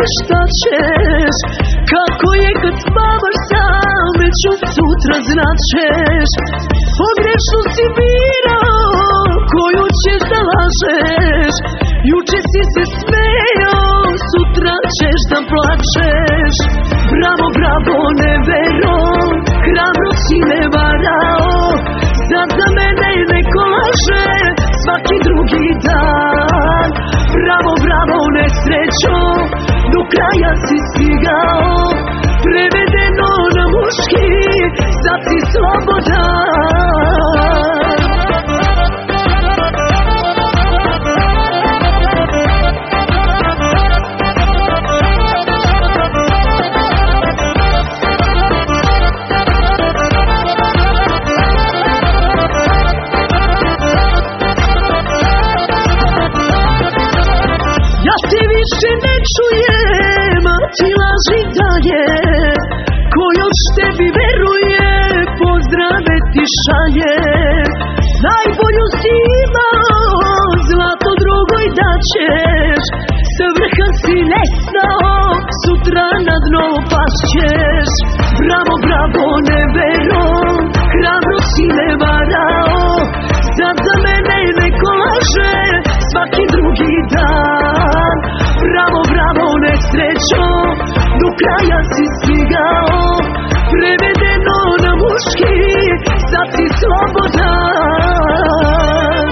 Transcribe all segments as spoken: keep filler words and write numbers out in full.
šta ćeš, kako je kad spavaš sam, već od sutra značeš. Pogrešno si birao koju ćeš da lažeš, juče si se smejao, sutra ćeš da plačeš. Bravo, bravo, nevero, hrabro si me varao, sad za mene neko laže svaki drugi dan. Bravo, bravo, nesrećo, do kraja si stigao, prevedeno na muški, sad si slobodan. Više ne čujem, a ti laži daje, ko još tebi veruje, pozdrave ti šalje. Najbolju si imao, zlato drugoj daćeš, sa vrha si nesnao, sutra na dno pašćeš. Bravo, bravo, nevero, hrabro si me varao, sad za mene neko laže svaki drugi dan. Bravo, bravo, nesrećo, do kraja si stigao, prevedeno na muški, sad si slobodan.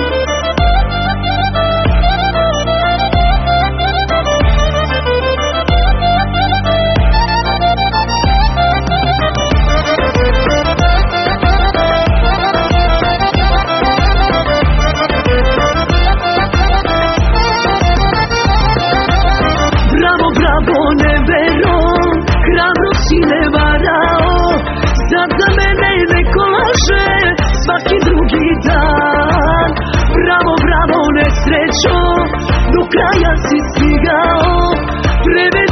Nevero, hrabro si me varao, sad za mene neko laže svaki drugi dan. Bravo, bravo, nesrećo, do kraja si stigao, preve